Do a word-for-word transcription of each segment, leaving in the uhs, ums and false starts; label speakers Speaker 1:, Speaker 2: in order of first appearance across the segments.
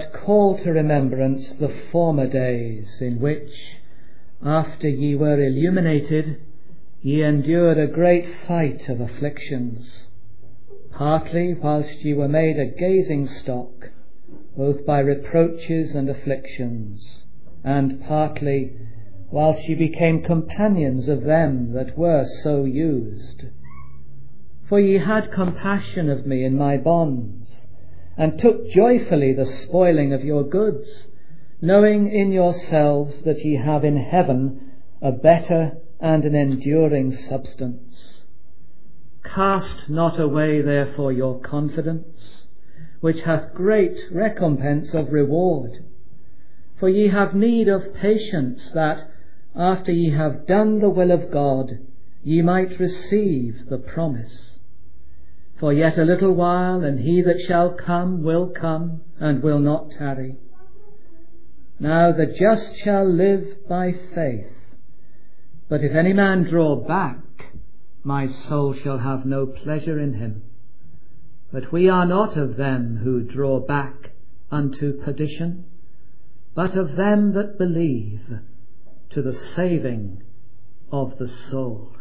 Speaker 1: call to remembrance the former days, in which, after ye were illuminated, ye endured a great fight of afflictions, partly whilst ye were made a gazing stock, both by reproaches and afflictions, and partly whilst ye became companions of them that were so used. For ye had compassion of me in my bonds, and took joyfully the spoiling of your goods, knowing in yourselves that ye have in heaven a better and an enduring substance. Cast not away therefore your confidence, which hath great recompense of reward. For ye have need of patience, that, after ye have done the will of God, ye might receive the promise. For yet a little while, and he that shall come will come, and will not tarry. Now the just shall live by faith. But if any man draw back, my soul shall have no pleasure in him. But we are not of them who draw back unto perdition, but of them that believe to the saving of the soul.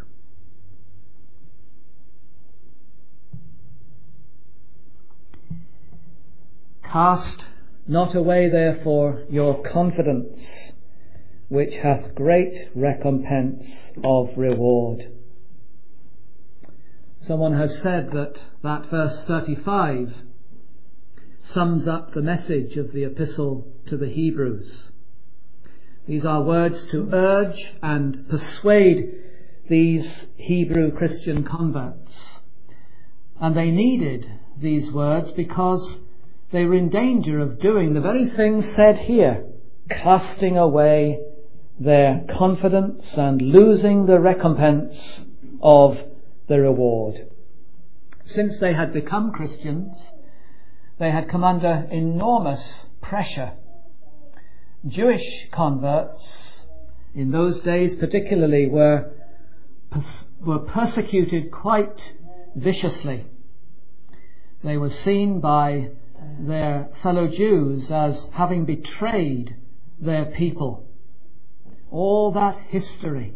Speaker 1: Cast not away therefore your confidence, which hath great recompense of reward. Someone has said that that verse thirty-five sums up the message of the epistle to the Hebrews. These are words to urge and persuade these Hebrew Christian converts. And they needed these words because they were in danger of doing the very things said here, casting away their confidence and losing the recompense of the reward. Since they had become Christians, they had come under enormous pressure. Jewish converts in those days particularly were were persecuted quite viciously. They were seen by their fellow Jews as having betrayed their people. All that history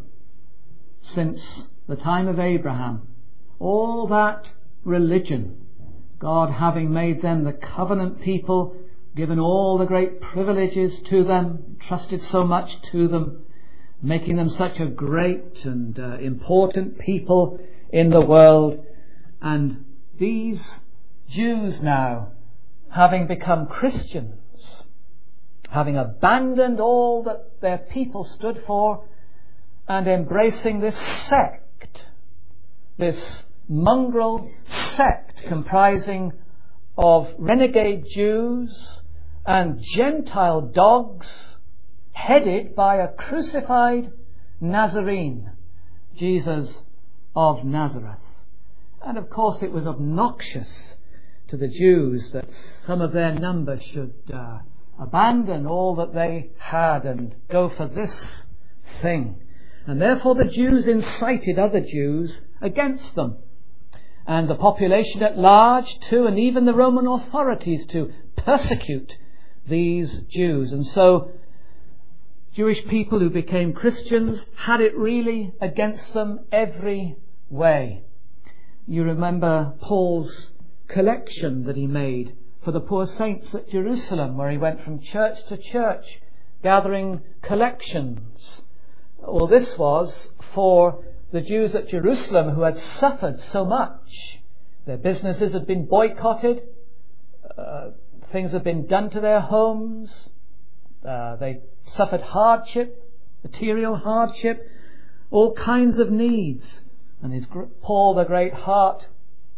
Speaker 1: since the time of Abraham, all that religion, God having made them the covenant people, given all the great privileges to them, trusted so much to them, making them such a great and uh, important people in the world. And these Jews now, having become Christians, having abandoned all that their people stood for and embracing this sect, this mongrel sect comprising of renegade Jews and Gentile dogs, headed by a crucified Nazarene, Jesus of Nazareth. And of course it was obnoxious to the Jews that some of their number should uh, abandon all that they had and go for this thing. And therefore the Jews incited other Jews against them. And the population at large too, and even the Roman authorities to persecute these Jews. And so Jewish people who became Christians had it really against them every way. You remember Paul's collection that he made for the poor saints at Jerusalem, where he went from church to church gathering collections. Well, this was for the Jews at Jerusalem who had suffered so much. Their businesses had been boycotted, uh, things had been done to their homes, uh, they suffered hardship, material hardship, all kinds of needs. And his Paul, the great heart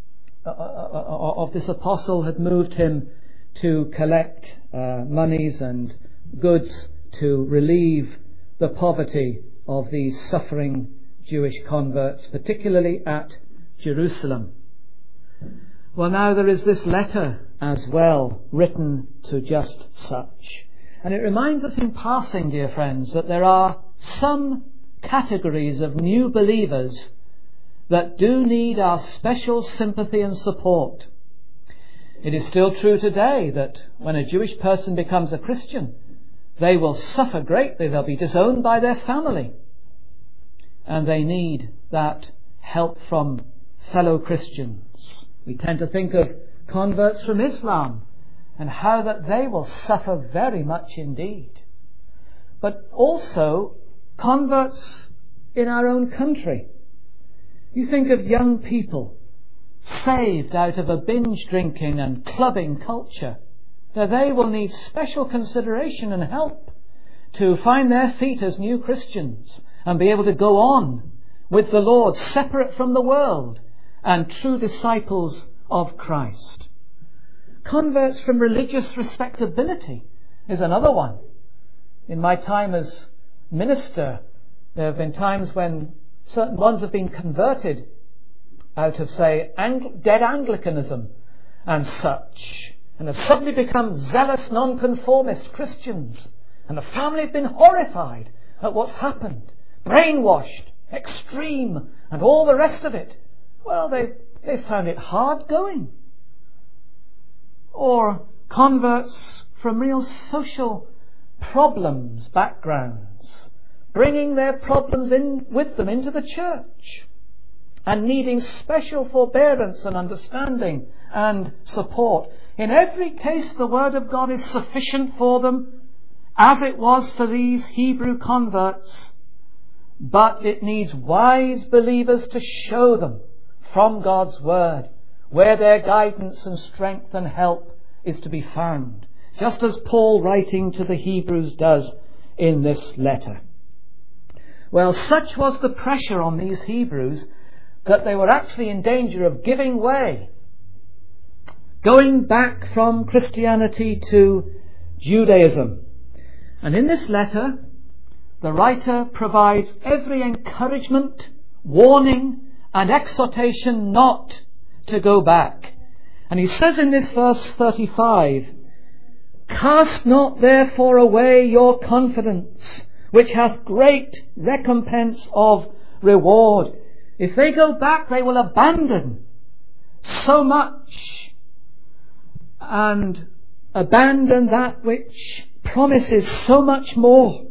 Speaker 1: of this apostle, had moved him to collect uh, monies and goods to relieve the poverty of these suffering Jewish converts, particularly at Jerusalem. Well, now there is this letter as well, written to just such. And it reminds us in passing, dear friends, that there are some categories of new believers that do need our special sympathy and support. It is still true today that when a Jewish person becomes a Christian, they will suffer greatly. They'll be disowned by their family. And they need that help from fellow Christians. We tend to think of converts from Islam and how that they will suffer very much indeed. But also converts in our own country. You think of young people saved out of a binge drinking and clubbing culture. That they will need special consideration and help to find their feet as new Christians and be able to go on with the Lord, separate from the world and true disciples of Christ. Converts from religious respectability is another one. In my time as minister, there have been times when certain ones have been converted out of, say, Ang- dead Anglicanism and such, and have suddenly become zealous nonconformist Christians, and the family have been horrified at what's happened, brainwashed, extreme, and all the rest of it. Well, they they found it hard going. Or converts from real social problems, backgrounds, bringing their problems in with them into the church, and needing special forbearance and understanding and support. In every case, the Word of God is sufficient for them, as it was for these Hebrew converts, but it needs wise believers to show them from God's Word where their guidance and strength and help is to be found, just as Paul, writing to the Hebrews, does in this letter. Well, such was the pressure on these Hebrews that they were actually in danger of giving way, going back from Christianity to Judaism. And in this letter, the writer provides every encouragement, warning, and exhortation not to go back. And he says in this verse thirty-five, "Cast not therefore away your confidence, which hath great recompense of reward." If they go back, they will abandon so much and abandon that which promises so much more.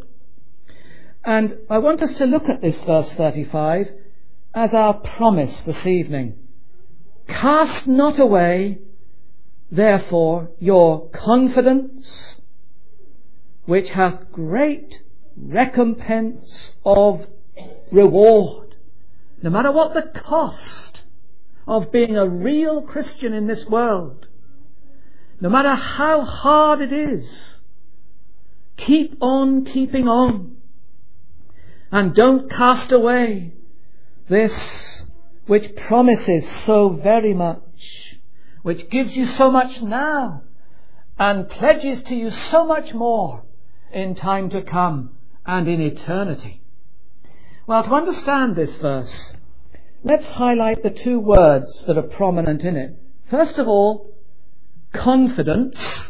Speaker 1: And I want us to look at this verse thirty-five as our promise this evening. Cast not away, therefore, your confidence, which hath great recompense of reward. No matter what the cost of being a real Christian in this world, no matter how hard it is, keep on keeping on. And don't cast away this which promises so very much, which gives you so much now and pledges to you so much more in time to come and in eternity. Well, to understand this verse, let's highlight the two words that are prominent in it. First of all, confidence,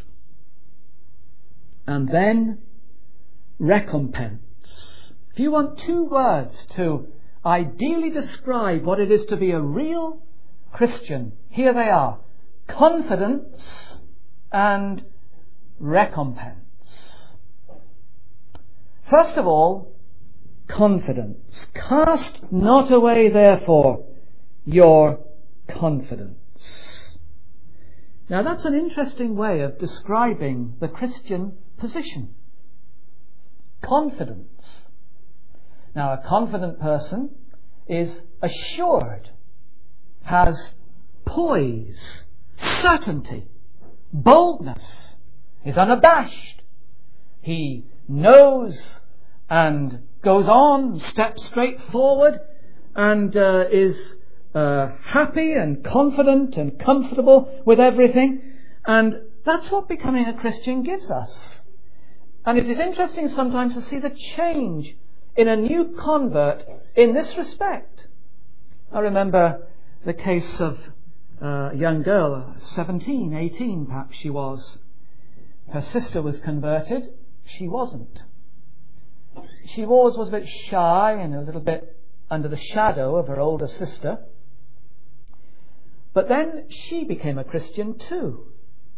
Speaker 1: and then recompense. If you want two words to ideally describe what it is to be a real Christian, here they are: confidence and recompense. First of all, confidence. Cast not away, therefore, your confidence. Now, that's an interesting way of describing the Christian position. Confidence. Now, a confident person is assured, has poise, certainty, boldness, is unabashed. He knows and goes on, steps straight forward, and uh, is uh, happy and confident and comfortable with everything. And that's what becoming a Christian gives us. And it is interesting sometimes to see the change in a new convert in this respect. I remember the case of a young girl, seventeen, eighteen perhaps she was. Her sister was converted. She wasn't. She always was a bit shy and a little bit under the shadow of her older sister. But then she became a Christian too.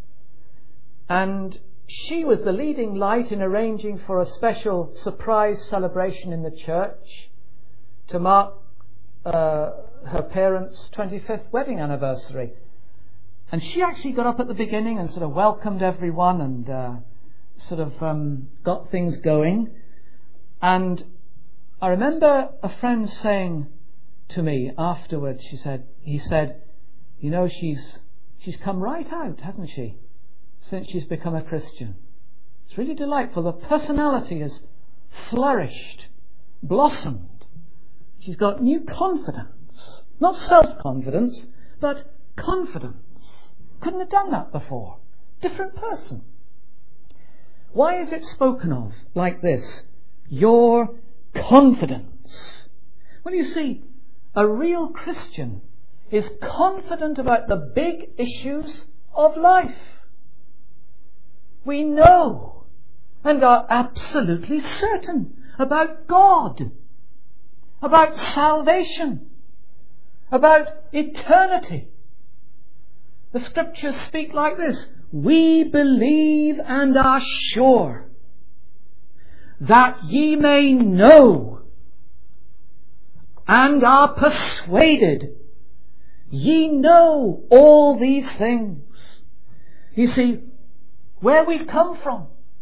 Speaker 1: And she was the leading light in arranging for a special surprise celebration in the church to mark uh, her parents' twenty-fifth wedding anniversary. And she actually got up at the beginning and sort of welcomed everyone and uh, sort of um, got things going. And I remember a friend saying to me afterwards, she said, he said, you know, she's she's come right out, hasn't she, since she's become a Christian. It's really delightful. The personality has flourished, blossomed. She's got new confidence. Not self-confidence, but confidence. Couldn't have done that before. Different person. Why is it spoken of like this? Your confidence. Well, you see, a real Christian is confident about the big issues of life. We know and are absolutely certain about God, about salvation, about eternity. The scriptures speak like this: we believe and are sure that ye may know and are persuaded. Ye know all these things. You see, where we've come from,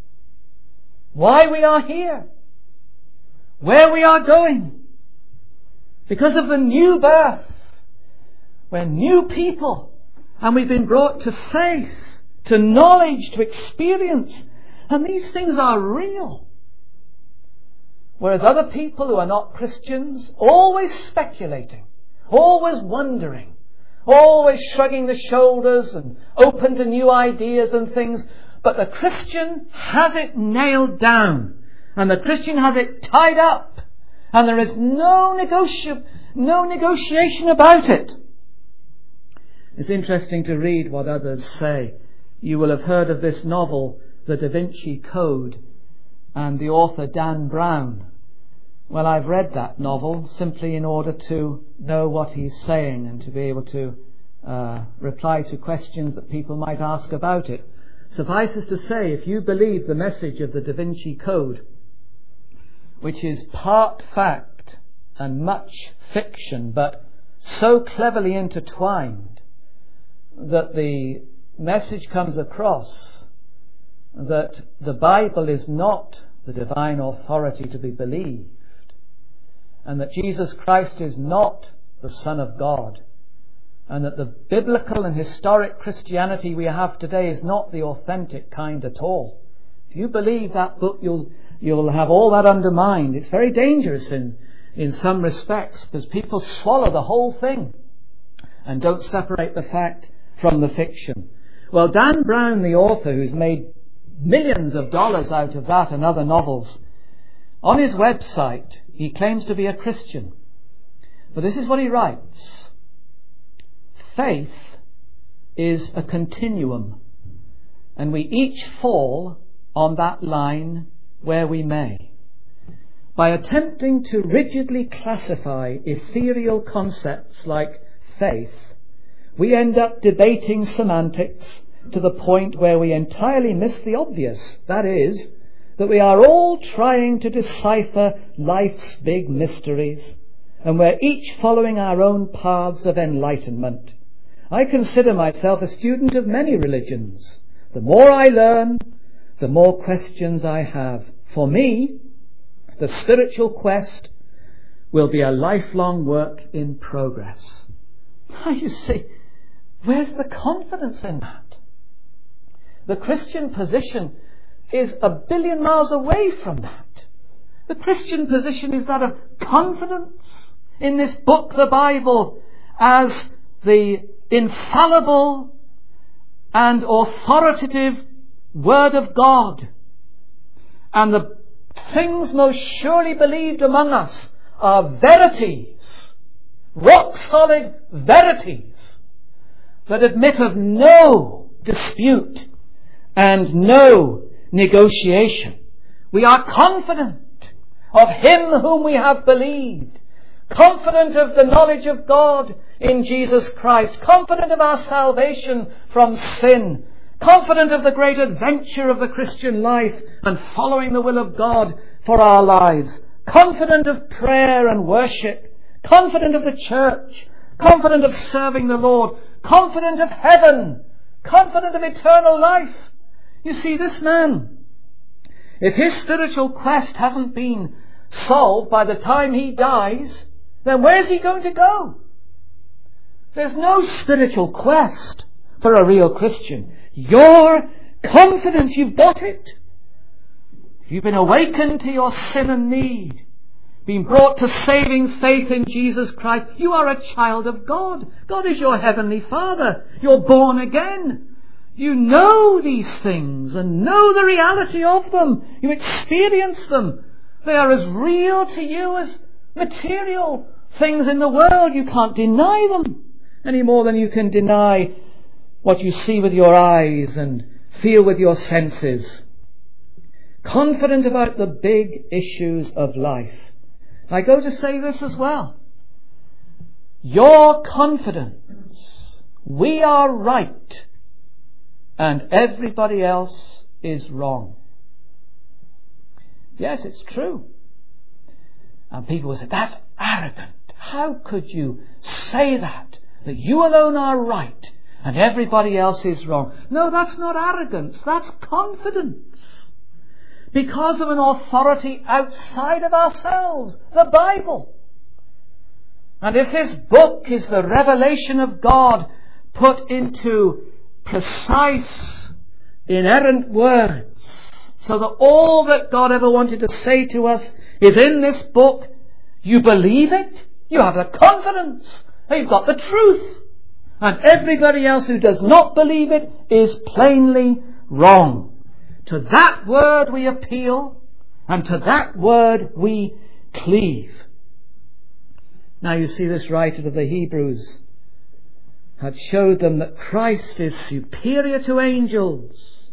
Speaker 1: why we are here, where we are going, because of the new birth. We're new people, and we've been brought to faith, to knowledge, to experience, and these things are real. Whereas other people who are not Christians, always speculating, always wondering, always shrugging the shoulders and open to new ideas and things. But the Christian has it nailed down, and the Christian has it tied up, and there is no negoti- no negotiation about it. It's interesting to read what others say. You will have heard of this novel, The Da Vinci Code, and the author Dan Brown. Well, I've read that novel simply in order to know what he's saying and to be able to uh, reply to questions that people might ask about it. Suffices to say, if you believe the message of the Da Vinci Code, which is part fact and much fiction, but so cleverly intertwined that the message comes across that the Bible is not the divine authority to be believed, and that Jesus Christ is not the Son of God, and that the biblical and historic Christianity we have today is not the authentic kind at all. If you believe that book, you'll you'll have all that undermined. It's very dangerous in, in some respects, because people swallow the whole thing and don't separate the fact from the fiction. Well, Dan Brown, the author, who's made millions of dollars out of that and other novels, on his website he claims to be a Christian. But this is what he writes: faith is a continuum, and we each fall on that line where we may. By attempting to rigidly classify ethereal concepts like faith, we end up debating semantics to the point where we entirely miss the obvious. That is, that we are all trying to decipher life's big mysteries, and we're each following our own paths of enlightenment. I consider myself a student of many religions. The more I learn, the more questions I have. For me, the spiritual quest will be a lifelong work in progress. Now you see, where's the confidence in that? The Christian position is a billion miles away from that. The Christian position is that of confidence in this book, the Bible, as the infallible and authoritative Word of God. And the things most surely believed among us are verities, rock solid verities, that admit of no dispute and no negotiation. We are confident of Him whom we have believed, confident of the knowledge of God in Jesus Christ, confident of our salvation from sin, confident of the great adventure of the Christian life and following the will of God for our lives, confident of prayer and worship, confident of the church, confident of serving the Lord, confident of heaven, confident of eternal life. You see, this man, if his spiritual quest hasn't been solved by the time he dies, then where's he going to go? There's no spiritual quest for a real Christian. Your confidence, you've got it. If you've been awakened to your sin and need, been brought to saving faith in Jesus Christ, you are a child of God. God is your heavenly Father. You're born again. You know these things and know the reality of them. You experience them. They are as real to you as material things in the world. You can't deny them any more than you can deny what you see with your eyes and feel with your senses. Confident about the big issues of life. I go to say this as well. Your confidence, we are right and everybody else is wrong. Yes, it's true. And people will say, that's arrogant. How could you say that? That you alone are right and everybody else is wrong. No, that's not arrogance. That's confidence. Because of an authority outside of ourselves, the Bible. And if this book is the revelation of God put into precise, inerrant words, so that all that God ever wanted to say to us is in this book, you believe it, you have the confidence, you've got the truth. And everybody else who does not believe it is plainly wrong. To that word we appeal, and to that word we cleave. Now you see, this writer to the Hebrews had showed them that Christ is superior to angels,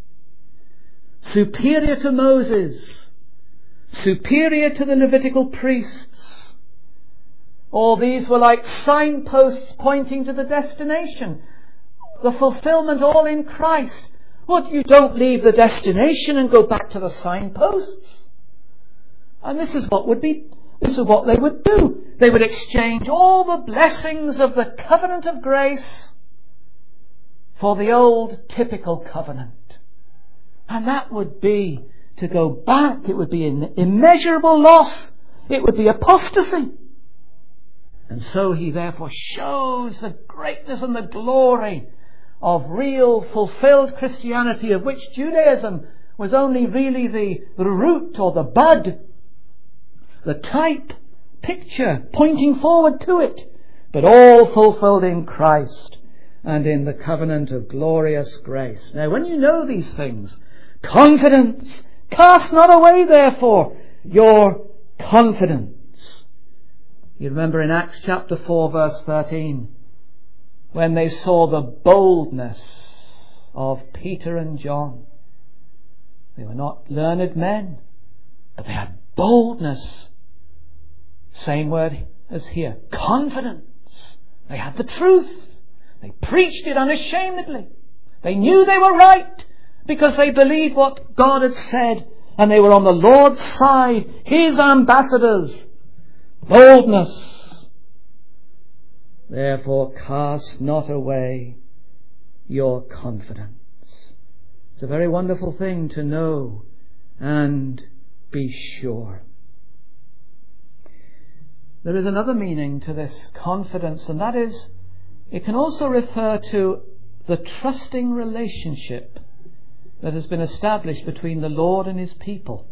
Speaker 1: superior to Moses, superior to the Levitical priests. All these were like signposts pointing to the destination, the fulfillment all in Christ. Well, you don't leave the destination and go back to the signposts. And this is what would be, this is what they would do. They would exchange all the blessings of the covenant of grace for the old typical covenant. And that would be to go back. It would be an immeasurable loss. It would be apostasy. And so he therefore shows the greatness and the glory of real fulfilled Christianity, of which Judaism was only really the, the root or the bud, the type, picture pointing forward to it, but all fulfilled in Christ and in the covenant of glorious grace. Now when you know these things, confidence, cast not away therefore your confidence. You remember in Acts chapter four verse thirteen, when they saw the boldness of Peter and John. They were not learned men, but they had boldness. Same word as here, confidence. They had the truth. They preached it unashamedly. They knew they were right because they believed what God had said, and they were on the Lord's side, His ambassadors. Boldness. Therefore cast not away your confidence. It's a very wonderful thing to know and be sure. There is another meaning to this confidence, and that is, it can also refer to the trusting relationship that has been established between the Lord and His people.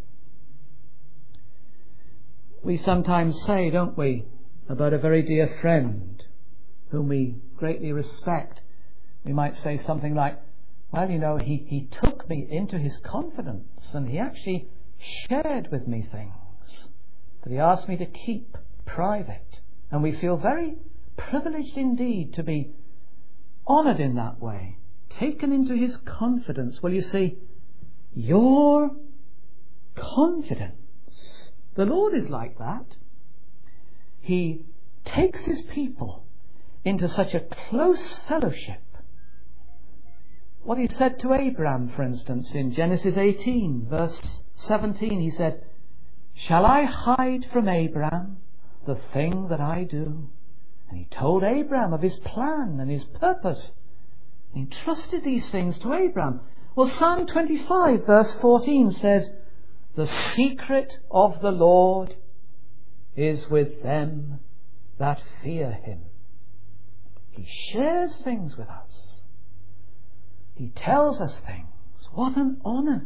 Speaker 1: We sometimes say, don't we, about a very dear friend whom we greatly respect. We might say something like, well, you know, he, he took me into his confidence and he actually shared with me things that he asked me to keep private. And we feel very privileged indeed to be honoured in that way, taken into his confidence. Well, you see, your confidence, the Lord is like that. He takes his people, into such a close fellowship. What he said to Abraham, for instance, in Genesis eighteen, verse seventeen, he said, "Shall I hide from Abraham the thing that I do?" And he told Abraham of his plan and his purpose. He entrusted these things to Abraham. Well, Psalm twenty-five, verse fourteen says, "The secret of the Lord is with them that fear him." He shares things with us. He tells us things. What an honour.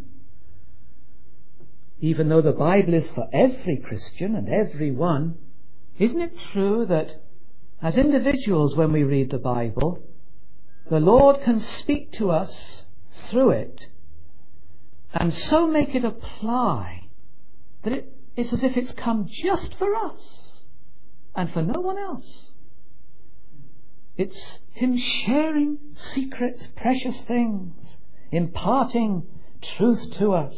Speaker 1: Even though the Bible is for every Christian and every one, isn't it true that as individuals, when we read the Bible, the Lord can speak to us through it and so make it apply that it, it's as if it's come just for us and for no one else. It's him sharing secrets, precious things, imparting truth to us.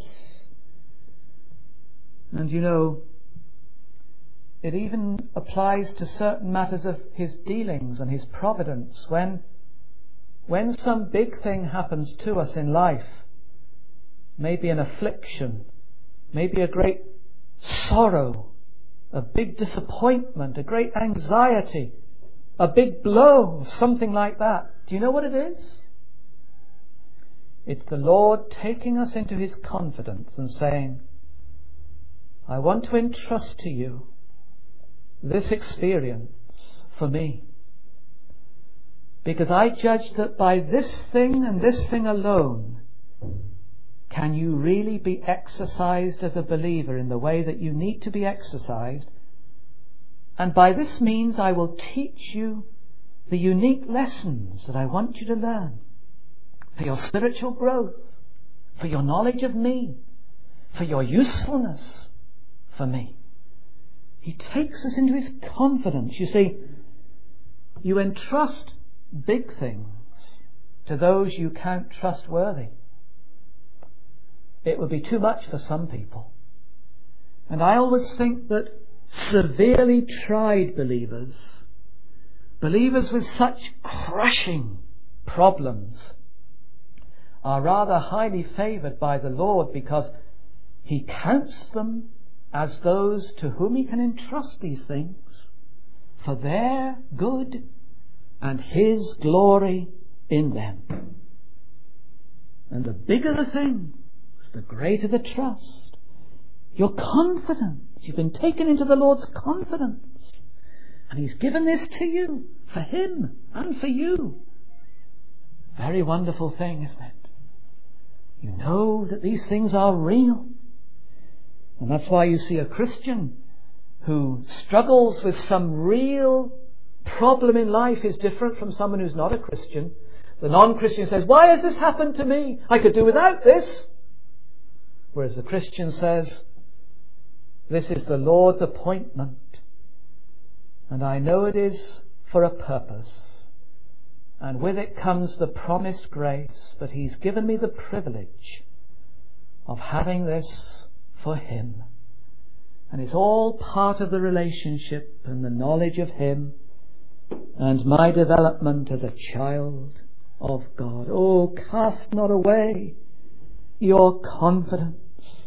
Speaker 1: And you know, it even applies to certain matters of his dealings and his providence. When, when some big thing happens to us in life, maybe an affliction, maybe a great sorrow, a big disappointment, a great anxiety, a big blow, something like that. Do you know what it is? It's the Lord taking us into his confidence and saying, "I want to entrust to you this experience for me, because I judge that by this thing and this thing alone can you really be exercised as a believer in the way that you need to be exercised. And by this means I will teach you the unique lessons that I want you to learn for your spiritual growth, for your knowledge of me, for your usefulness for me." He takes us into his confidence. You see, you entrust big things to those you count trustworthy. It would be too much for some people. And I always think that severely tried believers, believers with such crushing problems, are rather highly favoured by the Lord, because he counts them as those to whom he can entrust these things for their good and his glory in them. And the bigger the thing, the greater the trust. Your confidence. You've been taken into the Lord's confidence. And he's given this to you for him and for you. Very wonderful thing, isn't it? You know that these things are real. And that's why you see a Christian who struggles with some real problem in life is different from someone who's not a Christian. The non-Christian says, "Why has this happened to me? I could do without this." Whereas the Christian says, "This is the Lord's appointment, and I know it is for a purpose, and with it comes the promised grace, but he's given me the privilege of having this for him. And it's all part of the relationship and the knowledge of him and my development as a child of God." Oh, cast not away your confidence.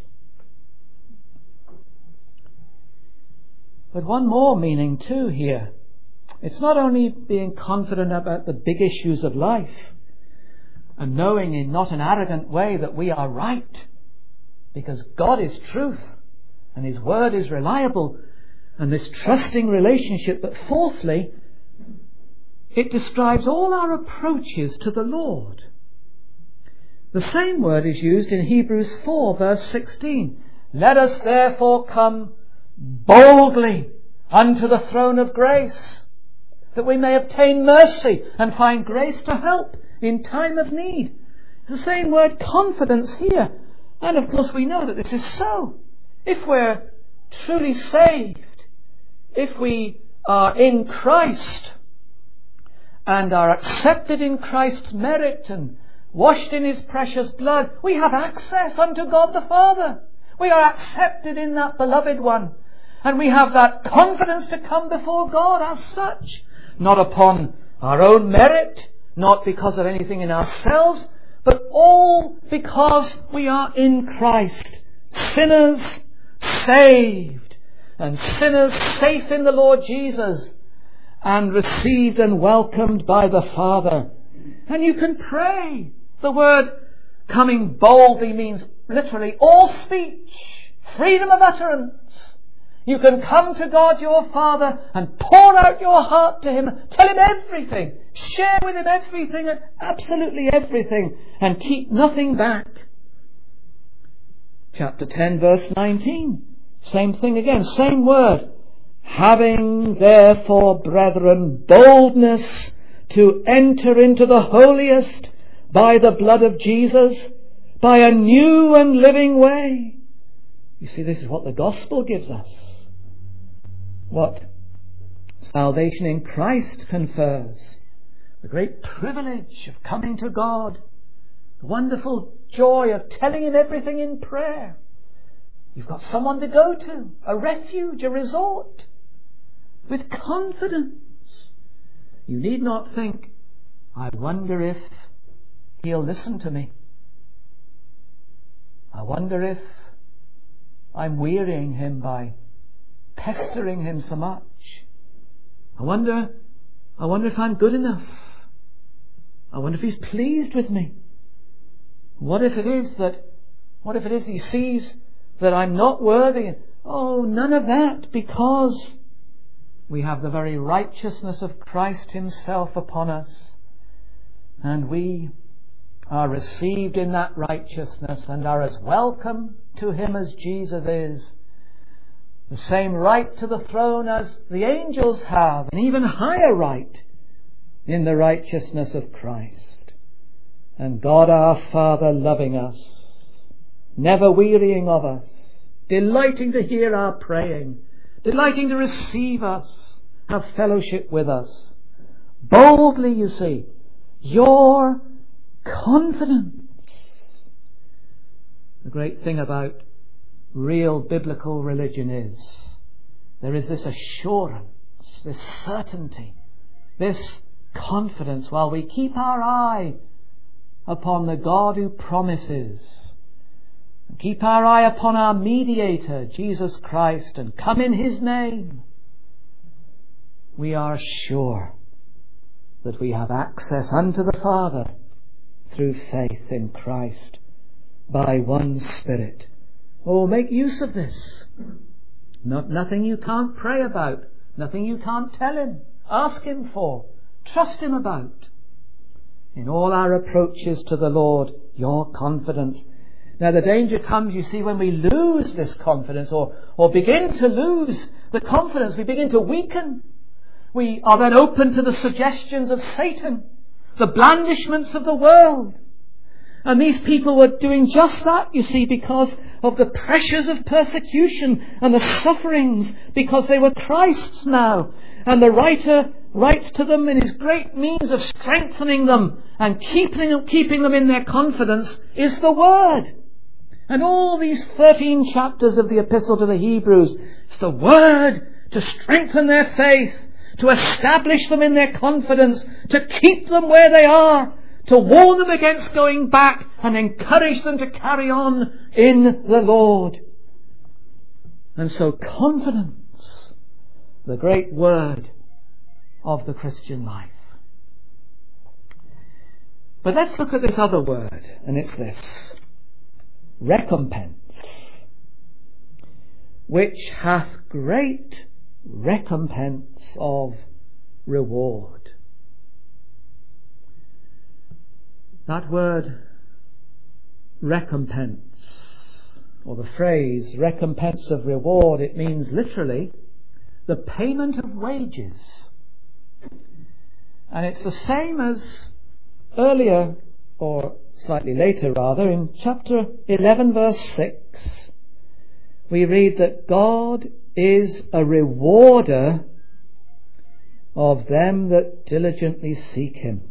Speaker 1: But one more meaning too here. It's not only being confident about the big issues of life and knowing in not an arrogant way that we are right, because God is truth and his word is reliable, and this trusting relationship, but fourthly, it describes all our approaches to the Lord. The same word is used in Hebrews four, verse sixteen. "Let us therefore come boldly unto the throne of grace, that we may obtain mercy and find grace to help in time of need." It's the same word, confidence, here. And of course we know that this is so. If we're truly saved, if we are in Christ and are accepted in Christ's merit and washed in his precious blood, we have access unto God the Father. We are accepted in that beloved one. And we have that confidence to come before God as such, not upon our own merit, not because of anything in ourselves, but all because we are in Christ, sinners saved, and sinners safe in the Lord Jesus, and received and welcomed by the Father. And you can pray. The word coming boldly means literally all speech, freedom of utterance. You can come to God your Father and pour out your heart to Him, tell Him everything, share with Him everything, absolutely everything, and keep nothing back. Chapter ten, verse nineteen, same thing again, same word. Having therefore, brethren, boldness to enter into the holiest by the blood of Jesus, by a new and living way. You see, this is what the gospel gives us. What salvation in Christ confers. The great privilege of coming to God. The wonderful joy of telling Him everything in prayer. You've got someone to go to, a refuge, a resort, with confidence. You need not think, I wonder if He'll listen to me. I wonder if I'm wearying Him by pestering Him so much. I wonder, I wonder if I'm good enough. I wonder if He's pleased with me. What if it is that, what if it is He sees that I'm not worthy? Oh, none of that, because we have the very righteousness of Christ Himself upon us, and we are received in that righteousness and are as welcome to Him as Jesus is. The same right to the throne as the angels have, an even higher right in the righteousness of Christ. And God our Father loving us, never wearying of us, delighting to hear our praying, delighting to receive us, have fellowship with us. Boldly, you see, your confidence. The great thing about real biblical religion is there is this assurance, this certainty, this confidence while we keep our eye upon the God who promises, and keep our eye upon our mediator, Jesus Christ, and come in His name. We are sure that we have access unto the Father through faith in Christ by one Spirit. Oh, make use of this. Not nothing you can't pray about, nothing you can't tell Him, ask Him for, trust Him about. In all our approaches to the Lord, your confidence. Now the danger comes, you see, when we lose this confidence or, or begin to lose the confidence, we begin to weaken. We are then open to the suggestions of Satan, the blandishments of the world. And these people were doing just that, you see, because of the pressures of persecution and the sufferings, because they were Christ's now. And the writer writes to them in his great means of strengthening them and keeping, keeping them in their confidence is the Word. And all these thirteen chapters of the Epistle to the Hebrews, it's the Word to strengthen their faith, to establish them in their confidence, to keep them where they are, to warn them against going back and encourage them to carry on in the Lord. And so confidence, the great word of the Christian life. But let's look at this other word, and it's this: recompense, which hath great recompense of reward. That word recompense, or the phrase recompense of reward, it means literally the payment of wages. And it's the same as earlier, or slightly later rather, in chapter eleven verse six, we read that God is a rewarder of them that diligently seek Him.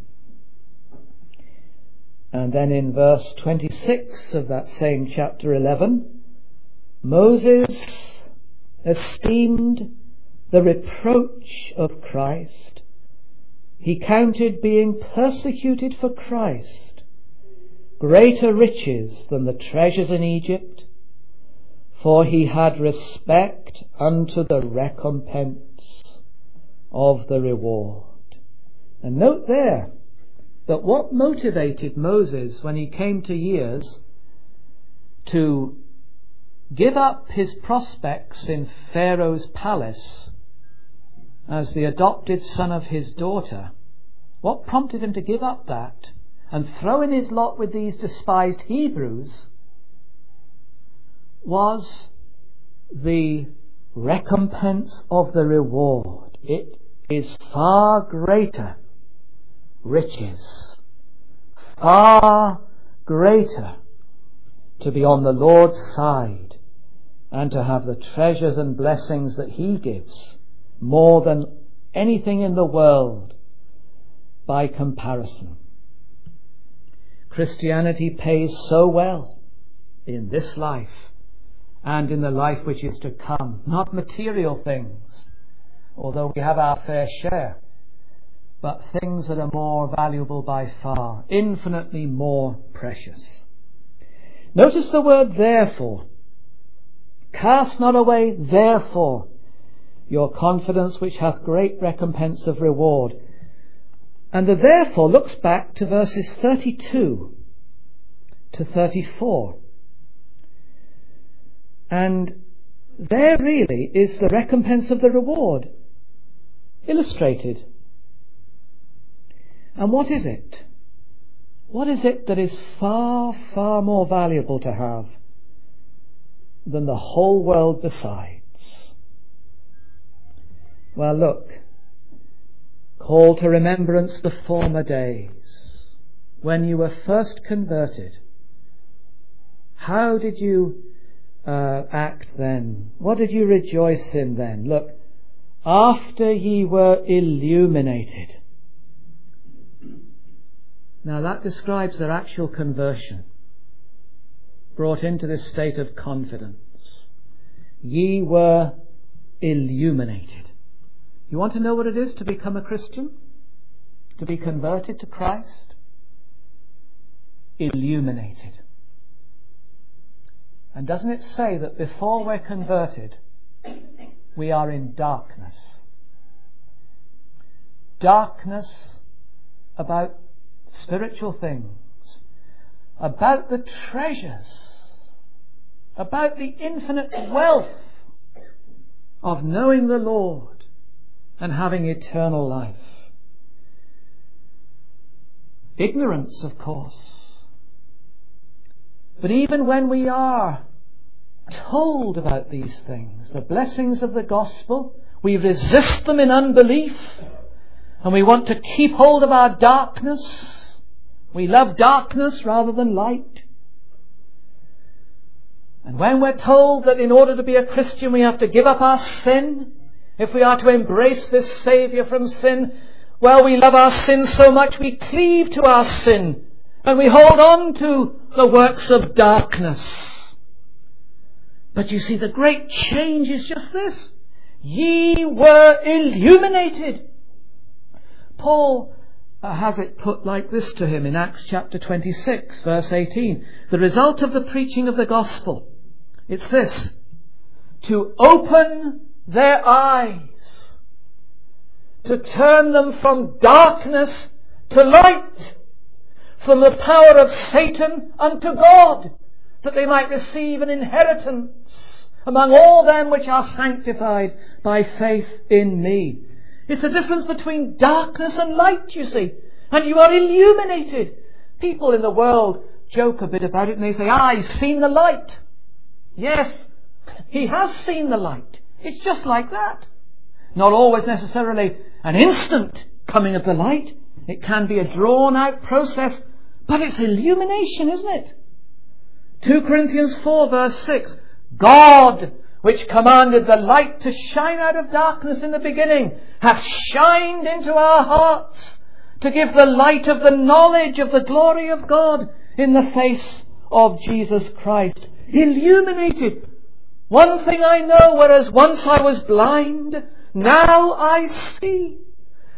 Speaker 1: And then in verse twenty-six of that same chapter eleven, Moses esteemed the reproach of Christ he counted being persecuted for Christ greater riches than the treasures in Egypt, for he had respect unto the recompense of the reward. And note there that what motivated Moses when he came to years to give up his prospects in Pharaoh's palace as the adopted son of his daughter, what prompted him to give up that and throw in his lot with these despised Hebrews was the recompense of the reward. It is far greater riches, far greater to be on the Lord's side and to have the treasures and blessings that he gives more than anything in the world by comparison. Christianity pays so well in this life and in the life which is to come. Not material things, although we have our fair share, but things that are more valuable by far, infinitely more precious. Notice the word therefore. Cast not away therefore your confidence, which hath great recompense of reward. And the therefore looks back to verses thirty-two to thirty-four. And there really is the recompense of the reward illustrated. And what is it? What is it that is far, far more valuable to have than the whole world besides? Well, look. Call to remembrance the former days, when you were first converted. How did you uh, act then? What did you rejoice in then? Look, after ye were illuminated. Now that describes their actual conversion, brought into this state of confidence. Ye were illuminated. You want to know what it is to become a Christian? To be converted to Christ? Illuminated. And doesn't it say that before we're converted, we are in darkness? Darkness about spiritual things, about the treasures, about the infinite wealth of knowing the Lord and having eternal life. Ignorance, of course. But even when we are told about these things, the blessings of the gospel, we resist them in unbelief, and we want to keep hold of our darkness. We love darkness rather than light. And when we're told that in order to be a Christian we have to give up our sin, if we are to embrace this Saviour from sin, well, we love our sin so much we cleave to our sin and we hold on to the works of darkness. But you see, the great change is just this. Ye were illuminated. Paul uh, has it put like this to him in Acts chapter twenty-six, verse eighteen. The result of the preaching of the gospel, it's this: to open their eyes, to turn them from darkness to light, from the power of Satan unto God, that they might receive an inheritance among all them which are sanctified by faith in me. It's the difference between darkness and light, you see. And you are illuminated. People in the world joke a bit about it and they say, ah, he's seen the light. Yes, he has seen the light. It's just like that. Not always necessarily an instant coming of the light. It can be a drawn out process, but it's illumination, isn't it? Second Corinthians four verse six. God, which commanded the light to shine out of darkness in the beginning, hath shined into our hearts to give the light of the knowledge of the glory of God in the face of Jesus Christ. Illuminated. One thing I know, whereas once I was blind, now I see.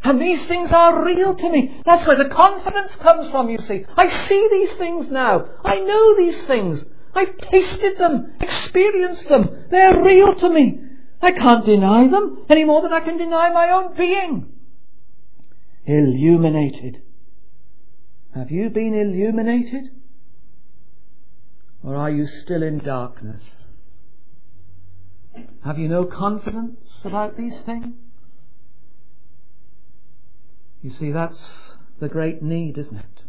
Speaker 1: And these things are real to me. That's where the confidence comes from, you see. I see these things now. I know these things. I've tasted them, experienced them. They're real to me. I can't deny them any more than I can deny my own being. Illuminated. Have you been illuminated? Or are you still in darkness? Have you no confidence about these things? You see, that's the great need, isn't it?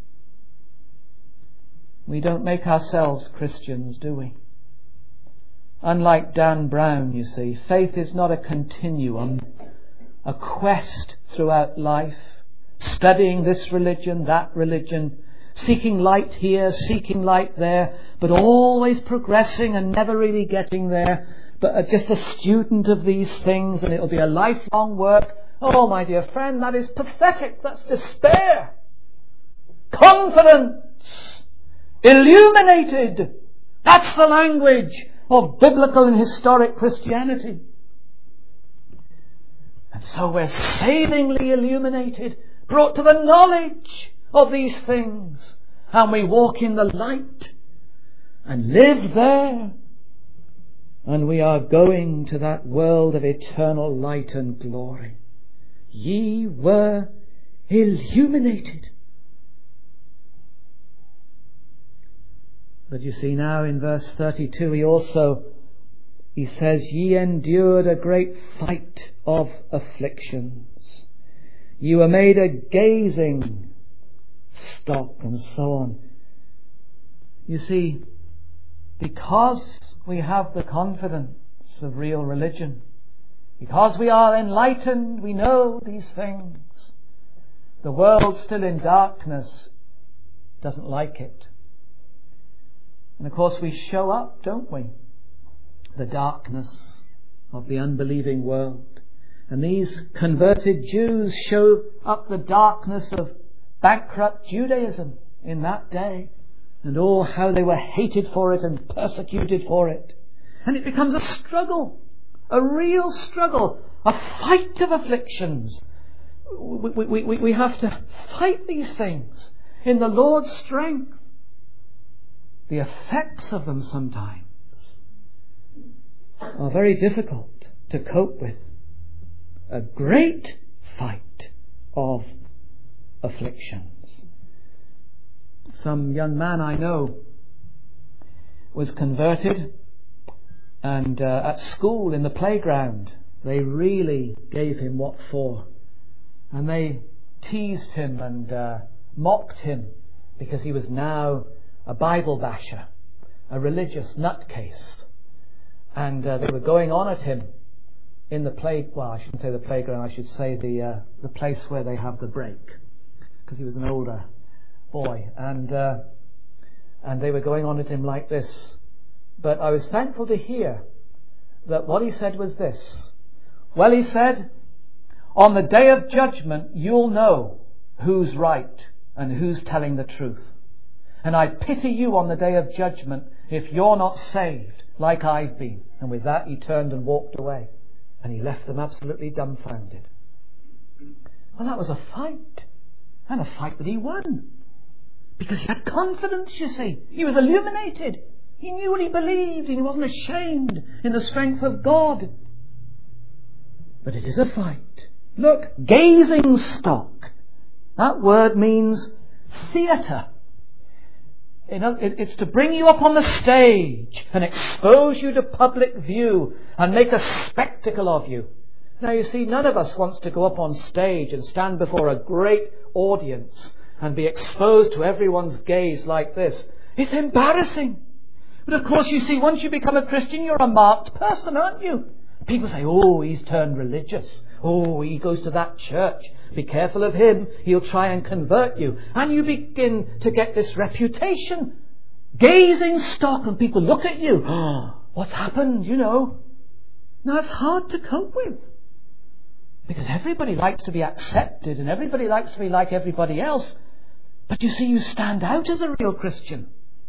Speaker 1: We don't make ourselves Christians, do we? Unlike Dan Brown, you see, faith is not a continuum, a quest throughout life, studying this religion, that religion, seeking light here, seeking light there, but always progressing and never really getting there, but just a student of these things, and it'll be a lifelong work. Oh, my dear friend, that is pathetic. That's despair. Confidence. Illuminated. That's the language of biblical and historic Christianity. And so we're savingly illuminated, brought to the knowledge of these things, and we walk in the light and live there, and we are going to that world of eternal light and glory. Ye were illuminated. But you see now in verse thirty-two, he also, he says, ye endured a great fight of afflictions. You were made a gazing stock, and so on. You see, because we have the confidence of real religion, because we are enlightened, we know these things, the world still in darkness doesn't like it. And of course we show up, don't we? The darkness of the unbelieving world. And these converted Jews show up the darkness of bankrupt Judaism in that day. And oh, how they were hated for it and persecuted for it. And it becomes a struggle. A real struggle, a fight of afflictions. We, we, we, we have to fight these things in the Lord's strength. The effects of them sometimes are very difficult to cope with. A great fight of afflictions. Some young man I know was converted, and uh, at school in the playground they really gave him what for, and they teased him and uh, mocked him because he was now a Bible basher, a religious nutcase, and uh, they were going on at him in the play well I shouldn't say the playground, I should say the uh, the place where they have the break, because he was an older boy, and uh, and they were going on at him like this. But I was thankful to hear that what he said was this. Well, he said, on the day of judgment you'll know who's right and who's telling the truth. And I pity you on the day of judgment if you're not saved like I've been. And with that he turned and walked away. And he left them absolutely dumbfounded. Well, that was a fight. And a fight that he won. Because he had confidence, you see. He was illuminated. He knew what he believed, and he wasn't ashamed in the strength of God. But it is a fight. Look, gazing stock. That word means theatre. You know, it's to bring you up on the stage and expose you to public view and make a spectacle of you. Now you see, none of us wants to go up on stage and stand before a great audience and be exposed to everyone's gaze like this. It's embarrassing. But of course, you see, once you become a Christian, you're a marked person, aren't you? People say, oh, he's turned religious. Oh, he goes to that church. Be careful of him. He'll try and convert you. And you begin to get this reputation. Gazing stock, and people look at you. Oh, what's happened, you know? Now, it's hard to cope with. Because everybody likes to be accepted, and everybody likes to be like everybody else. But you see, you stand out as a real Christian.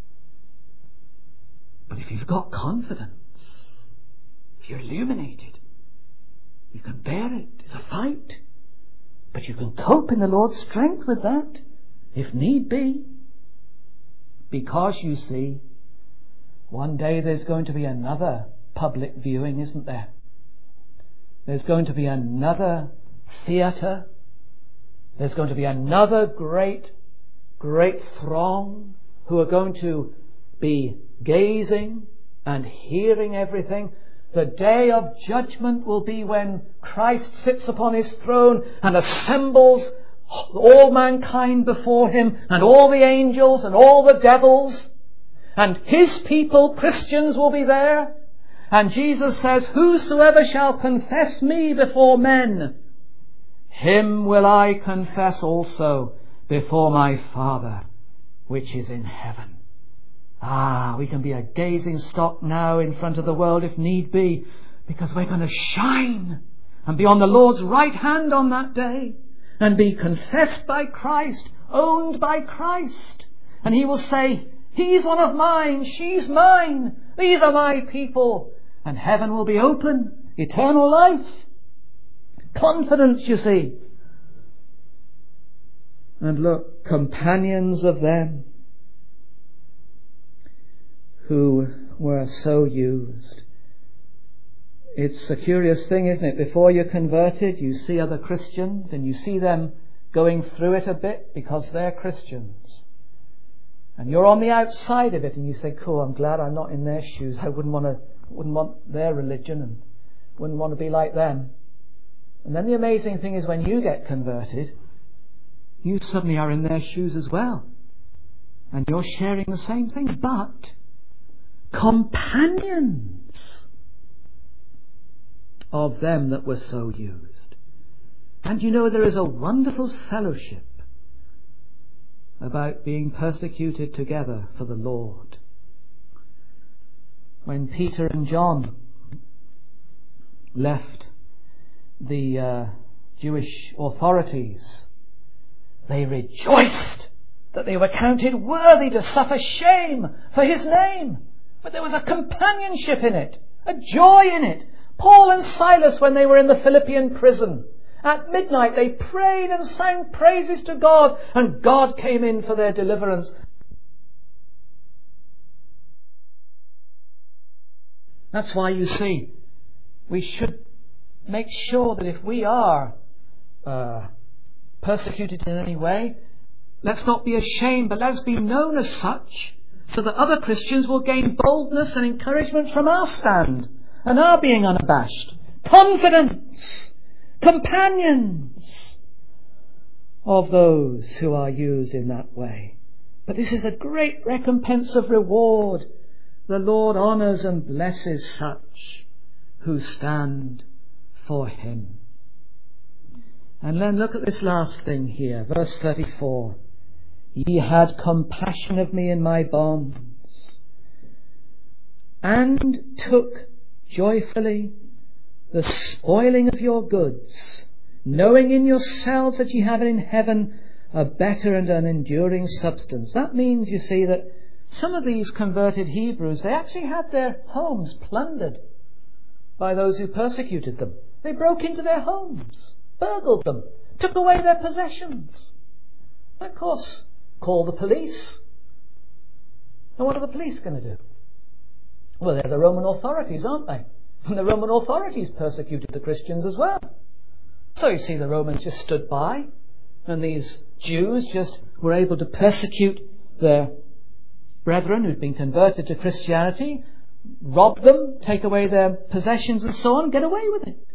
Speaker 1: But if you've got confidence, if you're illuminated, you can bear it. It's a fight. But you can cope in the Lord's strength with that, if need be. Because, you see, one day there's going to be another public viewing, isn't there? There's going to be another theatre. There's going to be another great, great throng who are going to be gazing and hearing everything. The day of judgment will be when Christ sits upon his throne and assembles all mankind before him, and all the angels and all the devils, and his people, Christians, will be there. And Jesus says, whosoever shall confess me before men, him will I confess also before my Father which is in heaven. Ah, we can be a gazing stock now in front of the world if need be, because we're going to shine and be on the Lord's right hand on that day and be confessed by Christ, owned by Christ. And he will say, he's one of mine, she's mine, these are my people. And heaven will be open, eternal life, confidence, you see. And look, companions of them who were so used. It's a curious thing, isn't it? Before you're converted, you see other Christians and you see them going through it a bit because they're Christians. And you're on the outside of it and you say, cool, I'm glad I'm not in their shoes. I wouldn't want to, wouldn't want their religion and wouldn't want to be like them. And then the amazing thing is when you get converted, you suddenly are in their shoes as well. And you're sharing the same thing, but companions of them that were so used. And you know, there is a wonderful fellowship about being persecuted together for the Lord. When Peter and John left the uh, Jewish authorities, they rejoiced that they were counted worthy to suffer shame for his name. But there was a companionship in it, a joy in it. Paul and Silas, when they were in the Philippian prison, at midnight they prayed and sang praises to God, and God came in for their deliverance. That's why, you see, we should make sure that if we are uh, persecuted in any way, let's not be ashamed, but let's be known as such, so that other Christians will gain boldness and encouragement from our stand and our being unabashed. Confidence, companions of those who are used in that way. But this is a great recompense of reward. The Lord honours and blesses such who stand for him. And then look at this last thing here, verse thirty-four. Ye had compassion of me in my bonds, and took joyfully the spoiling of your goods, knowing in yourselves that ye have in heaven a better and an enduring substance. That means, you see, that some of these converted Hebrews, they actually had their homes plundered by those who persecuted them. They broke into their homes, burgled them, took away their possessions. And of course, call the police. And what are the police going to do? Well, they're the Roman authorities, aren't they? And the Roman authorities persecuted the Christians as well. So you see, the Romans just stood by, and these Jews just were able to persecute their brethren who'd been converted to Christianity, rob them, take away their possessions and so on, get away with it.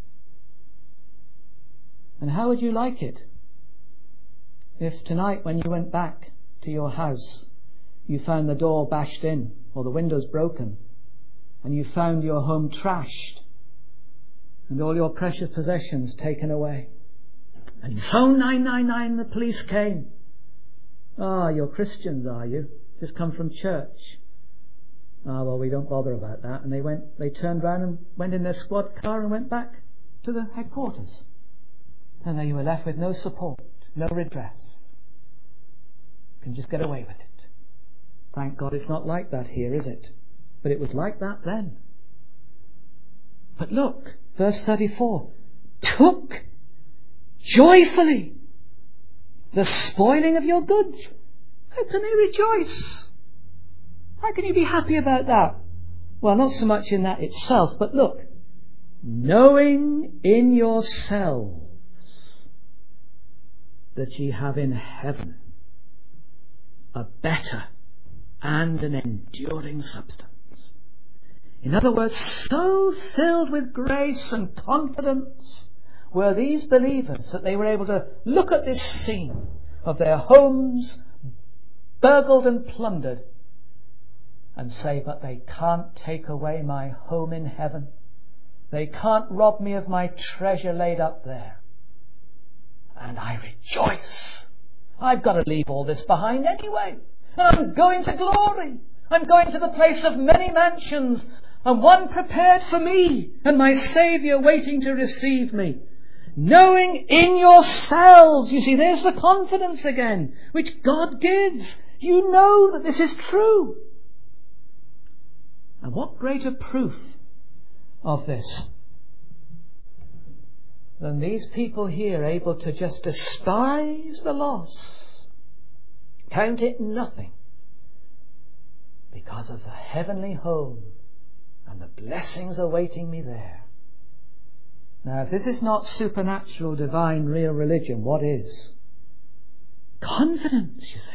Speaker 1: And how would you like it if tonight, when you went back to your house, you found the door bashed in or the windows broken, and you found your home trashed and all your precious possessions taken away, and you phoned nine nine nine and the police came? Ah, you're Christians, are you? Just come from church. Ah, well, we don't bother about that. And they went, they turned round and went in their squad car and went back to the headquarters. And there you were left with no support, no redress. You can just get away with it. Thank God it's not like that here, is it? But it was like that then. But look, verse thirty-four. Took joyfully the spoiling of your goods. How can they rejoice? How can you be happy about that? Well, not so much in that itself, but look, knowing in yourselves that ye have in heaven a better and an enduring substance. In other words, so filled with grace and confidence were these believers that they were able to look at this scene of their homes burgled and plundered and say, but they can't take away my home in heaven. They can't rob me of my treasure laid up there. And I rejoice. I've got to leave all this behind anyway. And I'm going to glory. I'm going to the place of many mansions, and one prepared for me, and my Saviour waiting to receive me. Knowing in yourselves, you see, there's the confidence again, which God gives. You know that this is true. And what greater proof of this than these people here able to just despise the loss, count it nothing, because of the heavenly home and the blessings awaiting me there. Now, if this is not supernatural, divine, real religion, what is? Confidence, you see.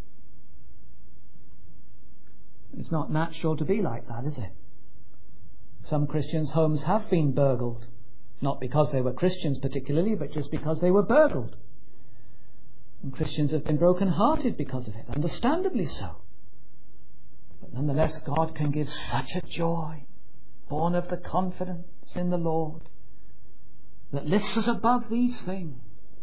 Speaker 1: It's not natural to be like that, is it? Some Christians' homes have been burgled. Not because they were Christians particularly, but just because they were burgled. And Christians have been broken-hearted because of it, understandably so. But nonetheless, God can give such a joy, born of the confidence in the Lord, that lifts us above these things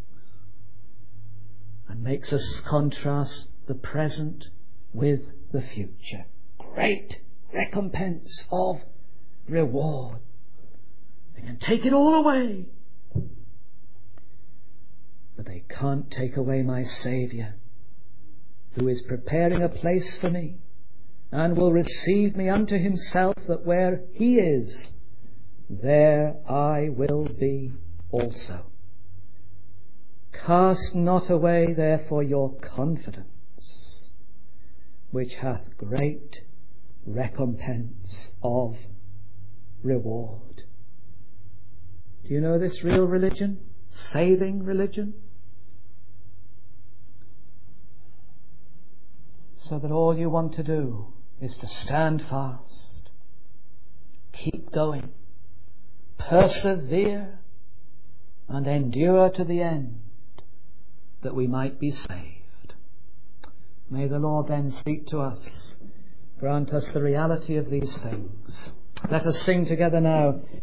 Speaker 1: and makes us contrast the present with the future. Great recompense of reward. They can take it all away, but they can't take away my Saviour, who is preparing a place for me and will receive me unto himself, that where he is, there I will be also. Cast not away therefore your confidence, which hath great recompense of reward. Do you know this real religion? Saving religion? So that all you want to do is to stand fast, keep going, persevere, and endure to the end, that we might be saved. May the Lord then speak to us, grant us the reality of these things. Let us sing together now